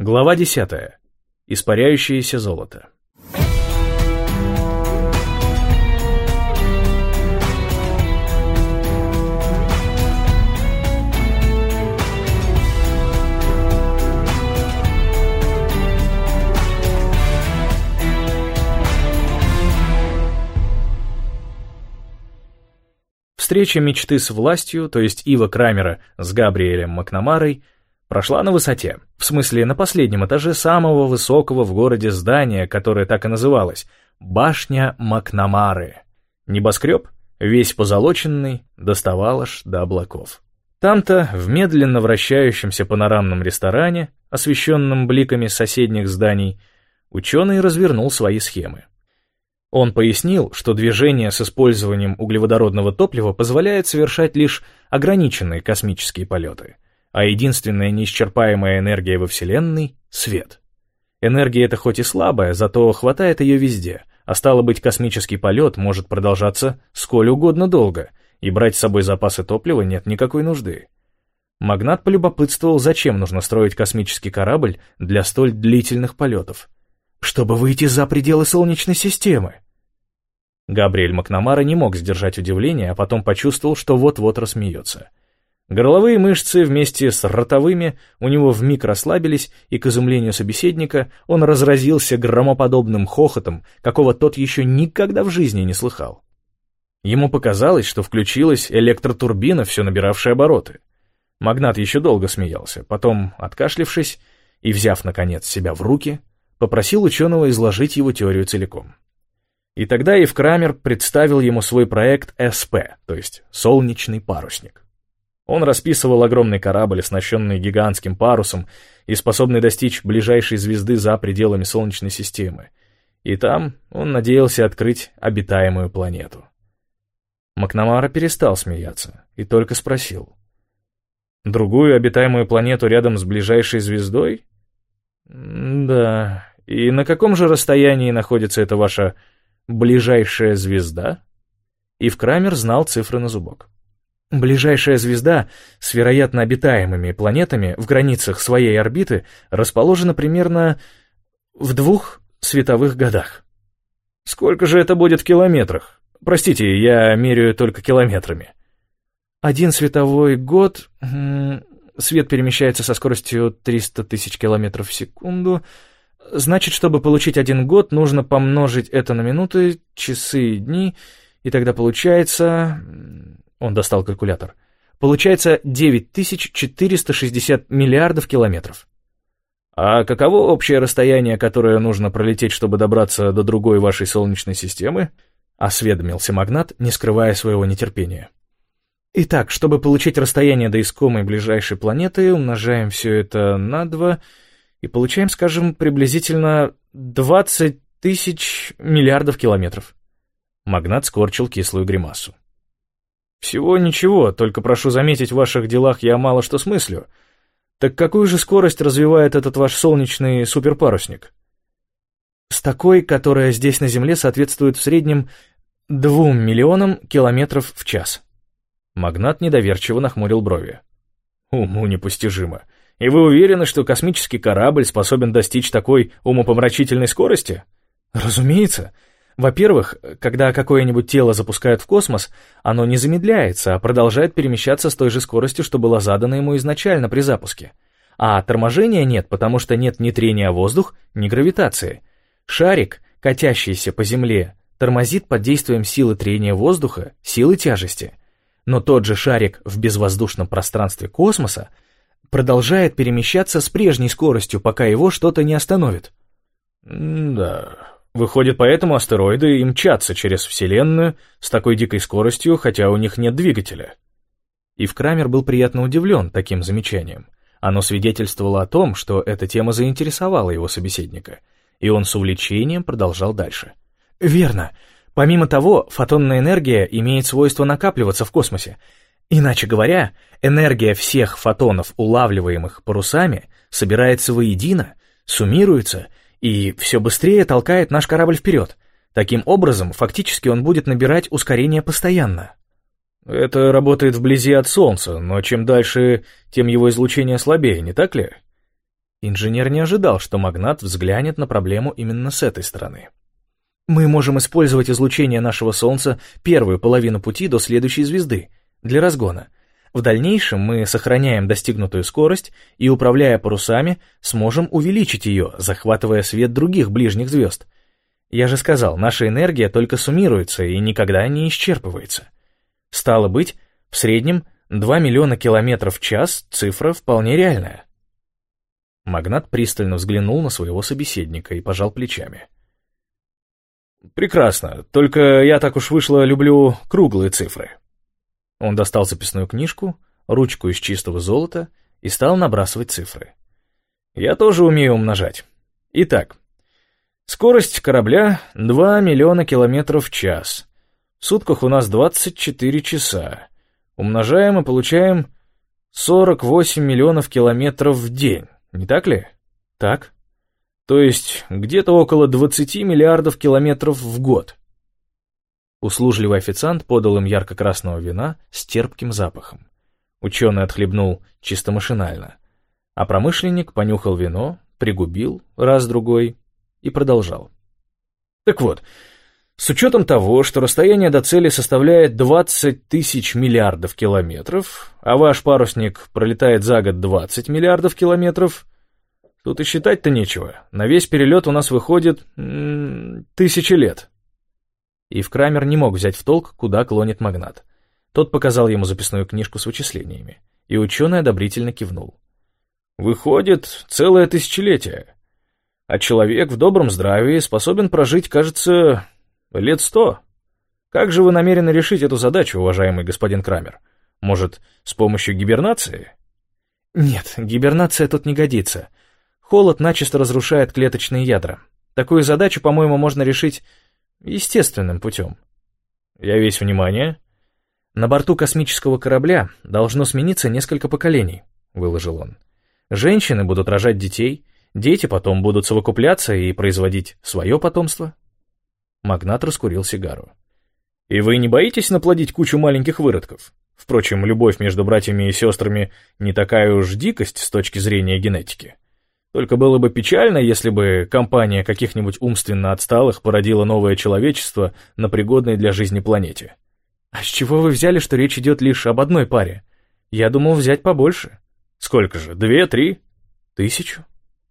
Глава 10. Испаряющееся золото. Встреча мечты с властью, то есть Ива Крамера с Габриэлем Макнамарой, прошла на высоте, в смысле на последнем этаже самого высокого в городе здания, которое так и называлось — Башня Макнамары. Небоскреб, весь позолоченный, доставал аж до облаков. Там-то, в медленно вращающемся панорамном ресторане, освещенном бликами соседних зданий, ученый развернул свои схемы. Он пояснил, что движение с использованием углеводородного топлива позволяет совершать лишь ограниченные космические полеты, а единственная неисчерпаемая энергия во Вселенной — свет. Энергия эта хоть и слабая, зато хватает ее везде, а стало быть, космический полет может продолжаться сколь угодно долго, и брать с собой запасы топлива нет никакой нужды. Магнат полюбопытствовал, зачем нужно строить космический корабль для столь длительных полетов. Чтобы выйти за пределы Солнечной системы. Габриэль Макнамара не мог сдержать удивление, а потом почувствовал, что вот-вот рассмеется. Горловые мышцы вместе с ротовыми у него вмиг расслабились, и, к изумлению собеседника, он разразился громоподобным хохотом, какого тот еще никогда в жизни не слыхал. Ему показалось, что включилась электротурбина, все набиравшая обороты. Магнат еще долго смеялся, потом, откашлившись и взяв, наконец, себя в руки, попросил ученого изложить его теорию целиком. И тогда Ив Крамер представил ему свой проект СП, то есть солнечный парусник. Он расписывал огромный корабль, оснащенный гигантским парусом и способный достичь ближайшей звезды за пределами Солнечной системы. И там он надеялся открыть обитаемую планету. Макнамара перестал смеяться и только спросил: «Другую обитаемую планету рядом с ближайшей звездой?» «Да. И на каком же расстоянии находится эта ваша ближайшая звезда?» Ив Крамер знал цифры на зубок. Ближайшая звезда с вероятно обитаемыми планетами в границах своей орбиты расположена примерно в 2 световых годах. Сколько же это будет в километрах? Простите, я меряю только километрами. 1 световой год... Свет перемещается со скоростью 300 тысяч километров в секунду. Значит, чтобы получить 1 год, нужно помножить это на минуты, часы и дни, и тогда получается... Он достал калькулятор. Получается 9460 миллиардов километров. А каково общее расстояние, которое нужно пролететь, чтобы добраться до другой вашей Солнечной системы? Осведомился магнат, не скрывая своего нетерпения. Итак, чтобы получить расстояние до искомой ближайшей планеты, умножаем все это на 2 и получаем, скажем, приблизительно 20 тысяч миллиардов километров. Магнат скорчил кислую гримасу. Всего ничего, только прошу заметить, в ваших делах я мало что смыслю. Так какую же скорость развивает этот ваш солнечный суперпарусник? С такой, которая здесь на Земле соответствует в среднем 2 миллионам километров в час. Магнат недоверчиво нахмурил брови. Уму непостижимо. И вы уверены, что космический корабль способен достичь такой умопомрачительной скорости? Разумеется. Во-первых, когда какое-нибудь тело запускают в космос, оно не замедляется, а продолжает перемещаться с той же скоростью, что была задана ему изначально при запуске. А торможения нет, потому что нет ни трения о воздух, ни гравитации. Шарик, катящийся по Земле, тормозит под действием силы трения воздуха, силы тяжести. Но тот же шарик в безвоздушном пространстве космоса продолжает перемещаться с прежней скоростью, пока его что-то не остановит. Да, выходит, поэтому астероиды и мчатся через Вселенную с такой дикой скоростью, хотя у них нет двигателя. Ив Крамер был приятно удивлен таким замечанием. Оно свидетельствовало о том, что эта тема заинтересовала его собеседника, и он с увлечением продолжал дальше. Верно. Помимо того, фотонная энергия имеет свойство накапливаться в космосе. Иначе говоря, энергия всех фотонов, улавливаемых парусами, собирается воедино, суммируется и все быстрее толкает наш корабль вперед. Таким образом, фактически он будет набирать ускорение постоянно. Это работает вблизи от Солнца, но чем дальше, тем его излучение слабее, не так ли? Инженер не ожидал, что магнат взглянет на проблему именно с этой стороны. «Мы можем использовать излучение нашего Солнца первую половину пути до следующей звезды для разгона. В дальнейшем мы сохраняем достигнутую скорость и, управляя парусами, сможем увеличить ее, захватывая свет других ближних звезд. Я же сказал, наша энергия только суммируется и никогда не исчерпывается. Стало быть, в среднем 2 миллиона километров в час — цифра вполне реальная». Магнат пристально взглянул на своего собеседника и пожал плечами. «Прекрасно, только я так уж вышло люблю круглые цифры». Он достал записную книжку, ручку из чистого золота и стал набрасывать цифры. «Я тоже умею умножать. Итак, скорость корабля 2 миллиона километров в час. В сутках у нас 24 часа. Умножаем и получаем 48 миллионов километров в день, не так ли?» «Так». «То есть где-то около 20 миллиардов километров в год». Услужливый официант подал им ярко-красного вина с терпким запахом. Ученый отхлебнул чисто машинально, а промышленник понюхал вино, пригубил раз-другой и продолжал. «Так вот, с учетом того, что расстояние до цели составляет 20 тысяч миллиардов километров, а ваш парусник пролетает за год 20 миллиардов километров, тут и считать-то нечего. На весь перелет у нас выходит 1000 лет». Ив Крамер не мог взять в толк, куда клонит магнат. Тот показал ему записную книжку с вычислениями, и ученый одобрительно кивнул. «Выходит, целое тысячелетие. А человек в добром здравии способен прожить, кажется, лет 100. Как же вы намерены решить эту задачу, уважаемый господин Крамер? Может, с помощью гибернации?» «Нет, гибернация тут не годится. Холод начисто разрушает клеточные ядра. Такую задачу, по-моему, можно решить естественным путем». «Я весь внимание». «На борту космического корабля должно смениться несколько поколений», — выложил он. «Женщины будут рожать детей, дети потом будут совокупляться и производить свое потомство». Магнат раскурил сигару. «И вы не боитесь наплодить кучу маленьких выродков? Впрочем, любовь между братьями и сестрами не такая уж дикость с точки зрения генетики. Только было бы печально, если бы компания каких-нибудь умственно отсталых породила новое человечество на пригодной для жизни планете». «А с чего вы взяли, что речь идет лишь об одной паре? Я думал взять побольше». «Сколько же, 2, 3? 1000?»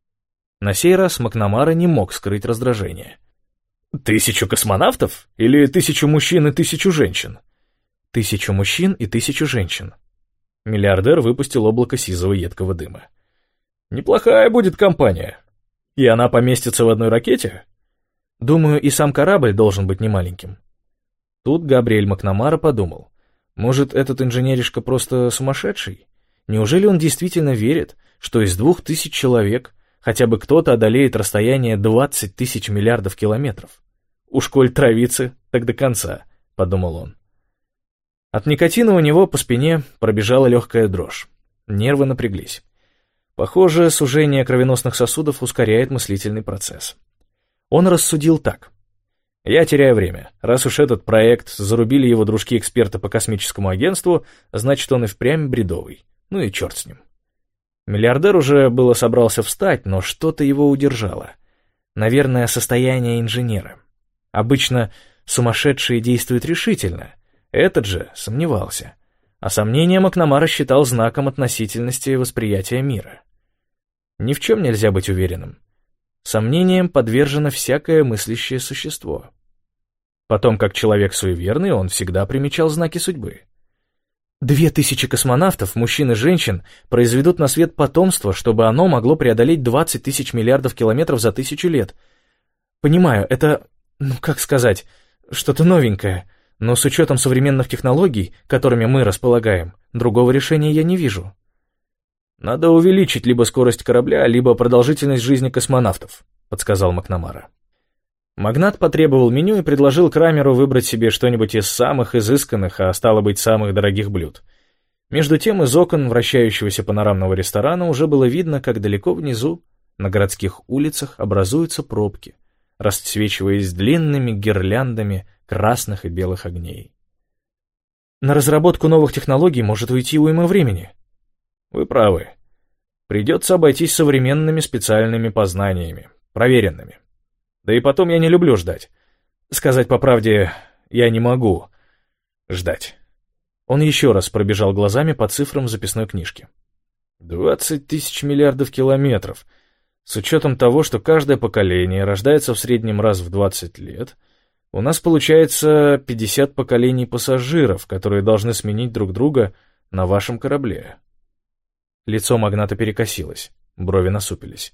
На сей раз Макнамара не мог скрыть раздражение. 1000 космонавтов? Или 1000 мужчин и 1000 женщин?» 1000 мужчин и 1000 женщин. Миллиардер выпустил облако сизого едкого дыма. «Неплохая будет компания. И она поместится в одной ракете?» «Думаю, и сам корабль должен быть немаленьким». Тут Габриэль Макнамара подумал, может, этот инженеришка просто сумасшедший? Неужели он действительно верит, что из 2000 человек хотя бы кто-то одолеет расстояние 20 тысяч миллиардов километров? «Уж коль травиться, так до конца», — подумал он. От никотина у него по спине пробежала легкая дрожь. Нервы напряглись. Похоже, сужение кровеносных сосудов ускоряет мыслительный процесс. Он рассудил так. «Я теряю время. Раз уж этот проект зарубили его дружки-эксперты по космическому агентству, значит, он и впрямь бредовый. Ну и черт с ним». Миллиардер уже было собрался встать, но что-то его удержало. Наверное, состояние инженера. Обычно сумасшедшие действуют решительно. Этот же сомневался. А сомнение Макнамара считал знаком относительности восприятия мира. Ни в чем нельзя быть уверенным. Сомнениям подвержено всякое мыслящее существо. Потом, как человек суеверный, он всегда примечал знаки судьбы. 2000 космонавтов, мужчин и женщин, произведут на свет потомство, чтобы оно могло преодолеть 20 тысяч миллиардов километров за 1000 лет. Понимаю, это, как сказать, что-то новенькое, но с учетом современных технологий, которыми мы располагаем, другого решения я не вижу. «Надо увеличить либо скорость корабля, либо продолжительность жизни космонавтов», — подсказал Макнамара. Магнат потребовал меню и предложил Крамеру выбрать себе что-нибудь из самых изысканных, а стало быть, самых дорогих блюд. Между тем из окон вращающегося панорамного ресторана уже было видно, как далеко внизу, на городских улицах, образуются пробки, расцвечиваясь длинными гирляндами красных и белых огней. «На разработку новых технологий может уйти уйма времени». «Вы правы. Придется обойтись современными специальными познаниями, проверенными. Да и потом я не люблю ждать. Сказать по правде, я не могу ждать». Он еще раз пробежал глазами по цифрам в записной книжке. 20 тысяч миллиардов километров. С учетом того, что каждое поколение рождается в среднем раз в 20 лет, у нас получается 50 поколений пассажиров, которые должны сменить друг друга на вашем корабле. Лицо магната перекосилось, брови насупились.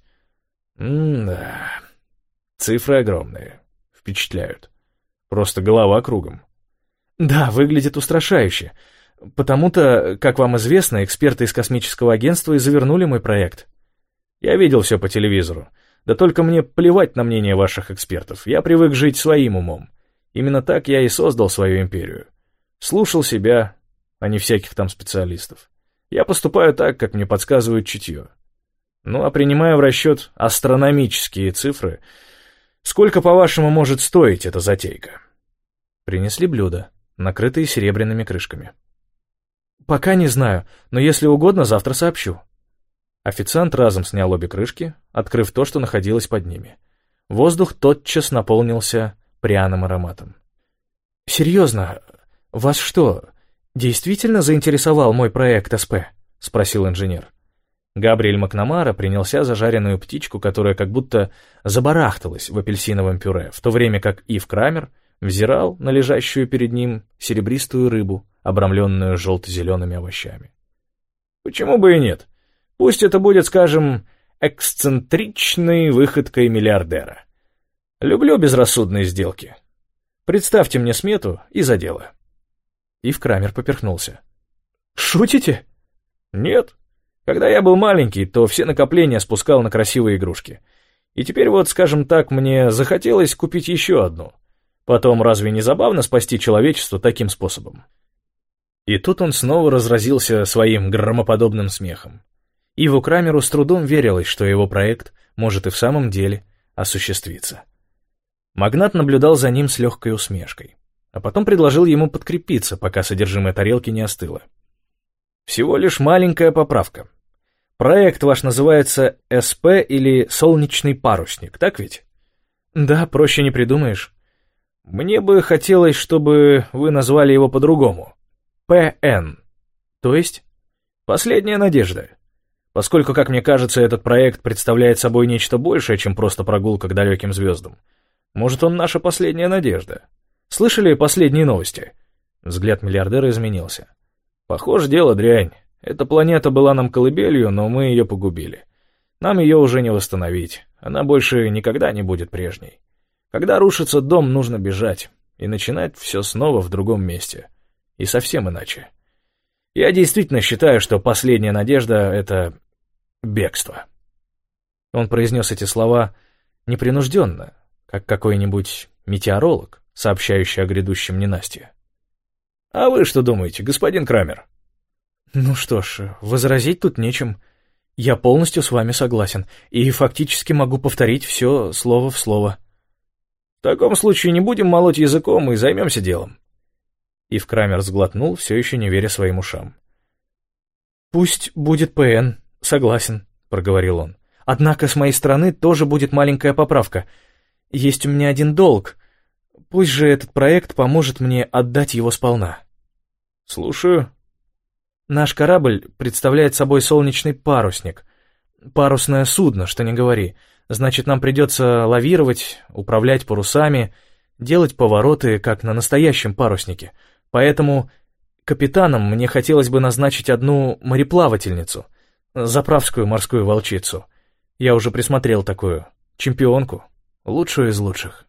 Да, цифры огромные, впечатляют. Просто голова кругом. Да, выглядит устрашающе. Потому-то, как вам известно, эксперты из космического агентства и завернули мой проект. Я видел все по телевизору. Да только мне плевать на мнение ваших экспертов. Я привык жить своим умом. Именно так я и создал свою империю. Слушал себя, а не всяких там специалистов. Я поступаю так, как мне подсказывает чутье. Ну а принимая в расчет астрономические цифры, сколько, по-вашему, может стоить эта затейка? Принесли блюда, накрытые серебряными крышками. «Пока не знаю, но если угодно, завтра сообщу». Официант разом снял обе крышки, открыв то, что находилось под ними. Воздух тотчас наполнился пряным ароматом. «Серьезно, вас что, действительно заинтересовал мой проект СП?» — спросил инженер. Габриэль Макнамара принялся за жареную птичку, которая как будто забарахталась в апельсиновом пюре, в то время как Ив Крамер взирал на лежащую перед ним серебристую рыбу, обрамленную желто-зелеными овощами. «Почему бы и нет? Пусть это будет, скажем, эксцентричной выходкой миллиардера. Люблю безрассудные сделки. Представьте мне смету и за дело». Ив Крамер поперхнулся. «Шутите?» «Нет. Когда я был маленький, то все накопления спускал на красивые игрушки. И теперь вот, скажем так, мне захотелось купить еще одну. Потом разве не забавно спасти человечество таким способом?» И тут он снова разразился своим громоподобным смехом. Иву Крамеру с трудом верилось, что его проект может и в самом деле осуществиться. Магнат наблюдал за ним с легкой усмешкой, а потом предложил ему подкрепиться, пока содержимое тарелки не остыло. «Всего лишь маленькая поправка. Проект ваш называется СП или «Солнечный парусник», так ведь?» «Да, проще не придумаешь. Мне бы хотелось, чтобы вы назвали его по-другому. ПН. То есть? Последняя надежда. Поскольку, как мне кажется, этот проект представляет собой нечто большее, чем просто прогулка к далеким звездам. Может, он наша последняя надежда? Слышали последние новости?» Взгляд миллиардера изменился. «Похоже, дело дрянь. Эта планета была нам колыбелью, но мы ее погубили. Нам ее уже не восстановить. Она больше никогда не будет прежней. Когда рушится дом, нужно бежать и начинать все снова в другом месте. И совсем иначе. Я действительно считаю, что последняя надежда — это бегство». Он произнес эти слова непринужденно, как какой-нибудь метеоролог, сообщающий о грядущем ненастье. «А вы что думаете, господин Крамер?» «Ну что ж, возразить тут нечем. Я полностью с вами согласен, и фактически могу повторить все слово в слово». «В таком случае не будем молоть языком и займемся делом». Ив Крамер сглотнул, все еще не веря своим ушам. «Пусть будет ПН, согласен», — проговорил он. «Однако с моей стороны тоже будет маленькая поправка. Есть у меня один долг. Пусть же этот проект поможет мне отдать его сполна». «Слушаю». «Наш корабль представляет собой солнечный парусник. Парусное судно, что ни говори. Значит, нам придется лавировать, управлять парусами, делать повороты, как на настоящем паруснике. Поэтому капитаном мне хотелось бы назначить одну мореплавательницу, заправскую морскую волчицу. Я уже присмотрел такую, чемпионку, лучшую из лучших».